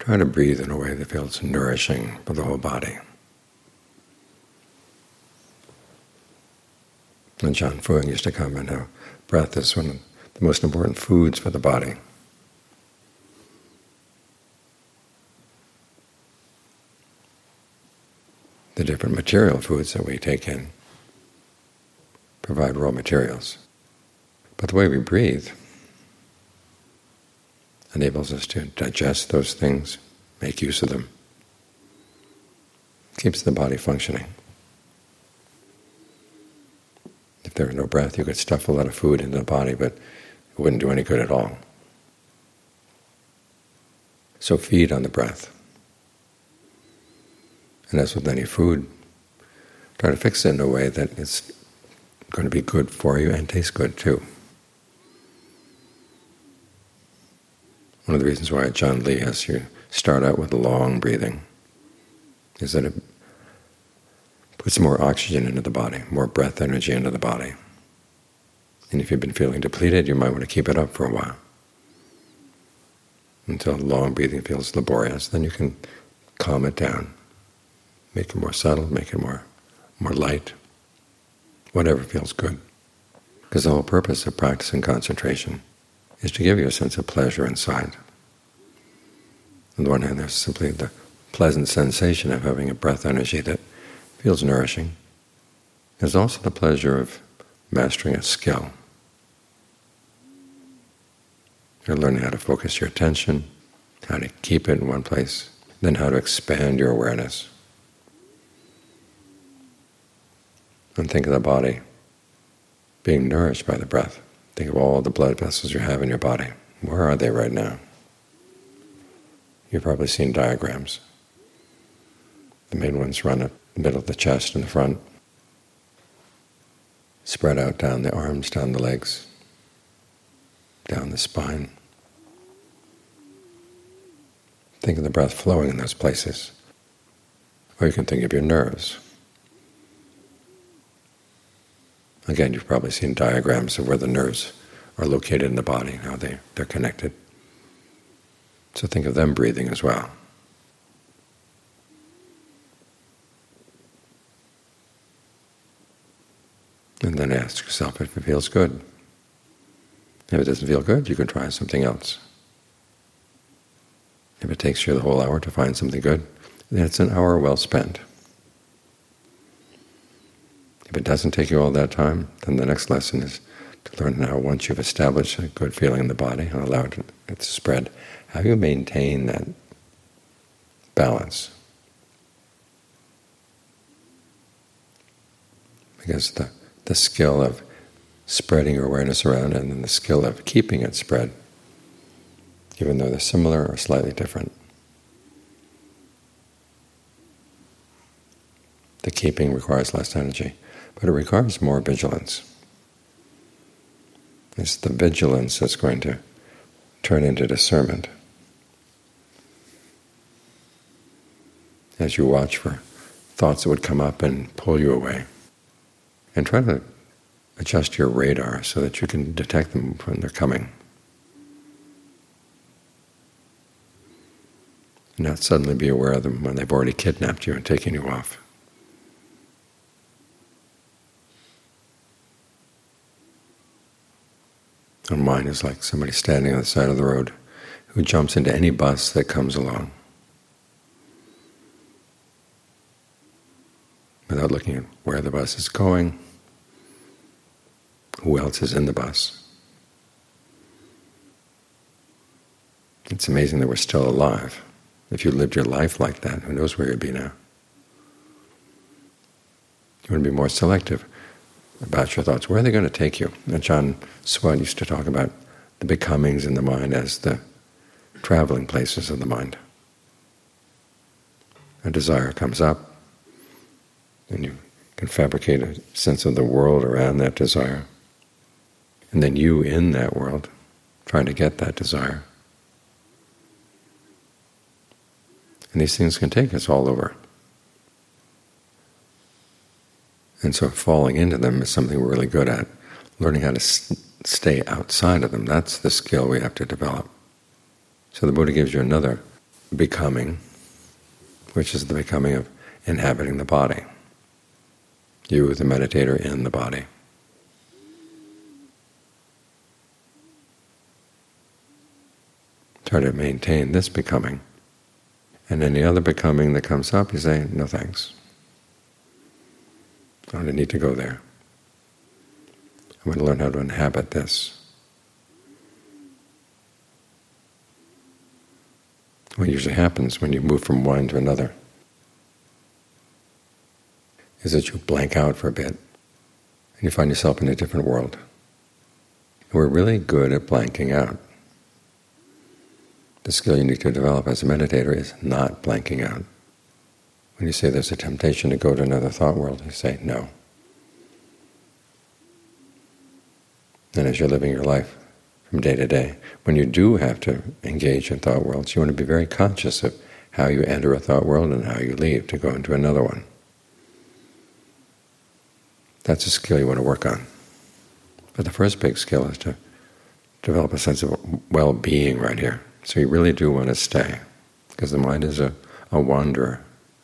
Try to breathe in a way that feels nourishing for the whole body. And John Fuang used to comment how breath is one of the most important foods for the body. The different material foods that we take in provide raw materials. But the way we breathe enables us to digest those things, make use of them, keeps the body functioning. If there were no breath, you could stuff a lot of food into the body, but it wouldn't do any good at all. So feed on the breath. And as with any food, try to fix it in a way that it's going to be good for you and taste good too. One of the reasons why Ajaan Lee has you start out with long breathing is that it puts more oxygen into the body, more breath energy into the body. And if you've been feeling depleted, you might want to keep it up for a while until long breathing feels laborious. Then you can calm it down, make it more subtle, make it more light, whatever feels good. Because the whole purpose of practicing concentration is to give you a sense of pleasure inside. On the one hand, there's simply the pleasant sensation of having a breath energy that feels nourishing. There's also the pleasure of mastering a skill. You're learning how to focus your attention, how to keep it in one place, then how to expand your awareness. And think of the body being nourished by the breath. Think of all the blood vessels you have in your body. Where are they right now? You've probably seen diagrams. The main ones run up the middle of the chest and the front, spread out down the arms, down the legs, down the spine. Think of the breath flowing in those places. Or you can think of your nerves. Again, you've probably seen diagrams of where the nerves are located in the body, how they're connected. So think of them breathing as well. And then ask yourself if it feels good. If it doesn't feel good, you can try something else. If it takes you the whole hour to find something good, then it's an hour well spent. If it doesn't take you all that time, then the next lesson is to learn how, once you've established a good feeling in the body and allowed it to spread, how you maintain that balance. Because the skill of spreading your awareness around and then the skill of keeping it spread, even though they're similar or slightly different. The keeping requires less energy, but it requires more vigilance. It's the vigilance that's going to turn into discernment. As you watch for thoughts that would come up and pull you away, and try to adjust your radar so that you can detect them when they're coming. And not suddenly be aware of them when they've already kidnapped you and taken you off. And mind is like somebody standing on the side of the road who jumps into any bus that comes along without looking at where the bus is going, who else is in the bus. It's amazing that we're still alive. If you lived your life like that, who knows where you'd be now? You want to be more selective about your thoughts. Where are they going to take you? Ajaan Suwat used to talk about the becomings in the mind as the traveling places of the mind. A desire comes up, and you can fabricate a sense of the world around that desire. And then you in that world, trying to get that desire. And these things can take us all over. And so falling into them is something we're really good at. Learning how to stay outside of them, that's the skill we have to develop. So the Buddha gives you another becoming, which is the becoming of inhabiting the body. You, the meditator, in the body. Try to maintain this becoming. And any other becoming that comes up, you say, no thanks. I don't need to go there. I want to learn how to inhabit this. What usually happens when you move from one to another is that you blank out for a bit, and you find yourself in a different world. We're really good at blanking out. The skill you need to develop as a meditator is not blanking out. When you say there's a temptation to go to another thought world, you say no. And as you're living your life from day to day, when you do have to engage in thought worlds, you want to be very conscious of how you enter a thought world and how you leave to go into another one. That's a skill you want to work on. But the first big skill is to develop a sense of well-being right here. So you really do want to stay, because the mind is a wanderer.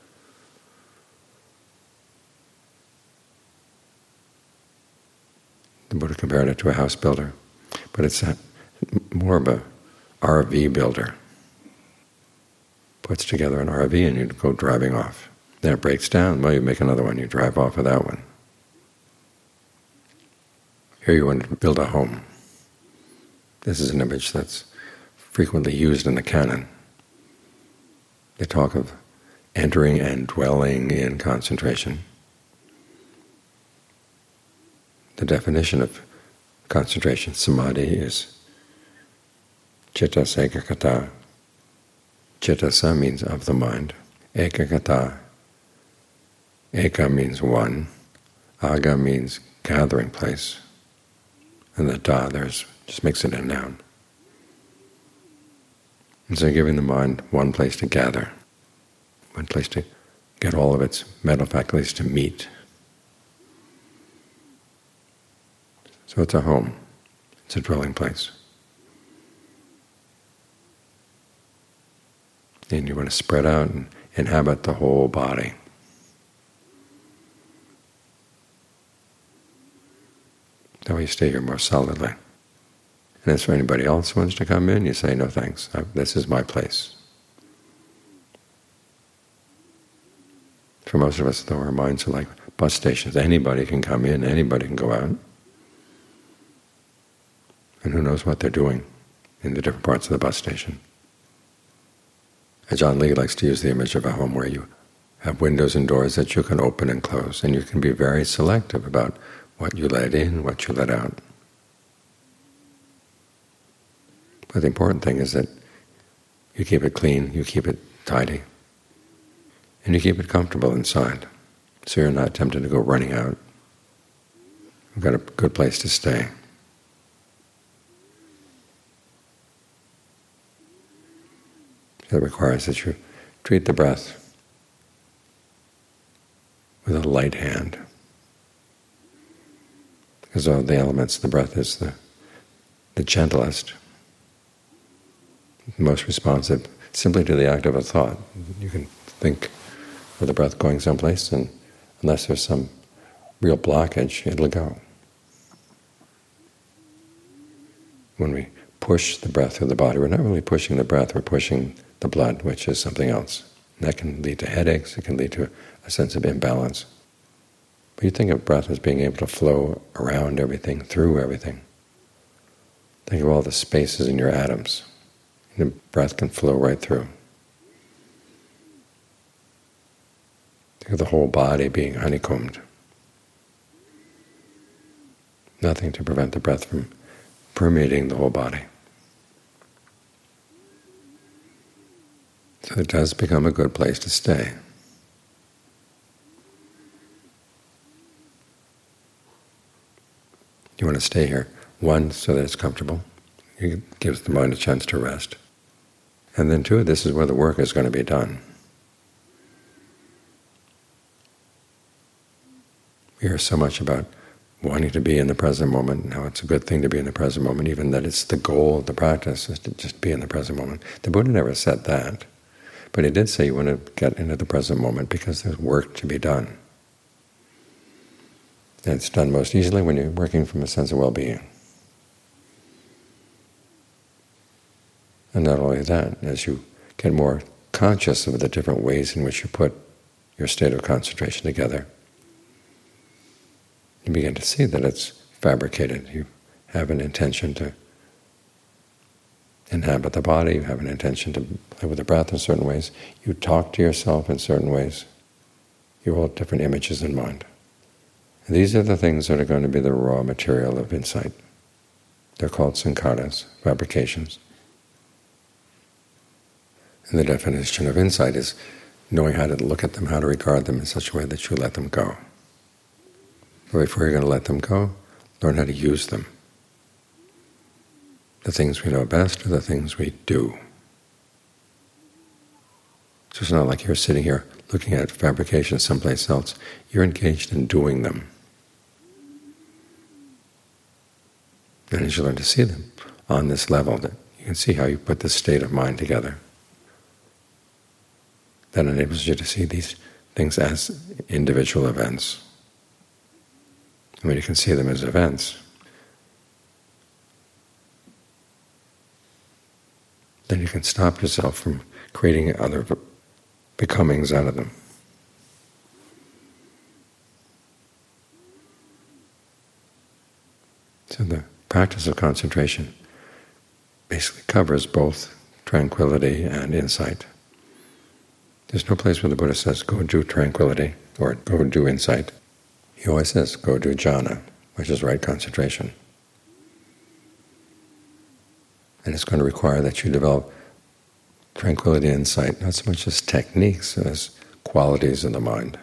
The Buddha compared it to a house builder, but it's more of a RV builder. Puts together an RV and you go driving off. Then it breaks down, well, you make another one, you drive off of that one. Here you want to build a home. This is an image that's frequently used in the canon. They talk of entering and dwelling in concentration. The definition of concentration, samadhi, is chittas ekagata. Chittasa means of the mind. Ekagata. Eka means one. Aga means gathering place. And the da there's just makes it a noun. And so giving the mind one place to gather, one place to get all of its mental faculties to meet. So it's a home, it's a dwelling place. And you want to spread out and inhabit the whole body. That way you stay here more solidly. And as for anybody else who wants to come in, you say, no thanks, this is my place. For most of us, though, our minds are like bus stations. Anybody can come in, anybody can go out. And who knows what they're doing in the different parts of the bus station. And John Lee likes to use the image of a home where you have windows and doors that you can open and close, and you can be very selective about what you let in, what you let out. But the important thing is that you keep it clean, you keep it tidy, and you keep it comfortable inside, so you're not tempted to go running out. You've got a good place to stay. That requires that you treat the breath with a light hand. Because of the elements, the breath is the gentlest, the most responsive simply to the act of a thought. You can think of the breath going someplace, and unless there's some real blockage, it'll go. When we push the breath through the body, we're not really pushing the breath, we're pushing the blood, which is something else. And that can lead to headaches, it can lead to a sense of imbalance. But you think of breath as being able to flow around everything, through everything. Think of all the spaces in your atoms. The breath can flow right through. Think of the whole body being honeycombed. Nothing to prevent the breath from permeating the whole body. So it does become a good place to stay. You want to stay here, one, so that it's comfortable. It gives the mind a chance to rest. And then two, this is where the work is going to be done. We hear so much about wanting to be in the present moment, and how it's a good thing to be in the present moment, even that it's the goal of the practice is to just be in the present moment. The Buddha never said that. But he did say you want to get into the present moment because there's work to be done. And it's done most easily when you're working from a sense of well-being. And not only that, as you get more conscious of the different ways in which you put your state of concentration together, you begin to see that it's fabricated. You have an intention to inhabit the body, you have an intention to play with the breath in certain ways, you talk to yourself in certain ways, you hold different images in mind. And these are the things that are going to be the raw material of insight. They're called sankharas, fabrications. And the definition of insight is knowing how to look at them, how to regard them in such a way that you let them go. But before you're going to let them go, learn how to use them. The things we know best are the things we do. So it's not like you're sitting here looking at fabrications someplace else. You're engaged in doing them. And as you learn to see them on this level, that you can see how you put this state of mind together. That enables you to see these things as individual events. And when you can see them as events, then you can stop yourself from creating other becomings out of them. So the practice of concentration basically covers both tranquility and insight. There's no place where the Buddha says, go do tranquility or go do insight. He always says, go do jhana, which is right concentration. And it's going to require that you develop tranquility and insight, not so much as techniques as qualities of the mind.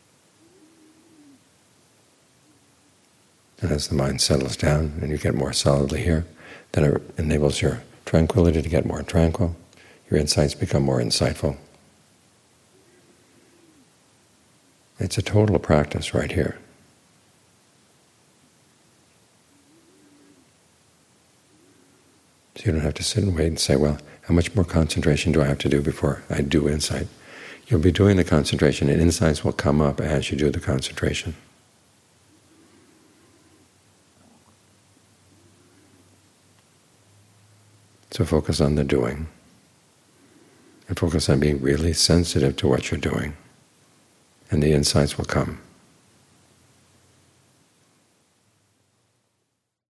And as the mind settles down and you get more solidly here, then it enables your tranquility to get more tranquil, your insights become more insightful. It's a total practice right here. So you don't have to sit and wait and say, well, how much more concentration do I have to do before I do insight? You'll be doing the concentration, and insights will come up as you do the concentration. So focus on the doing, and focus on being really sensitive to what you're doing, and the insights will come.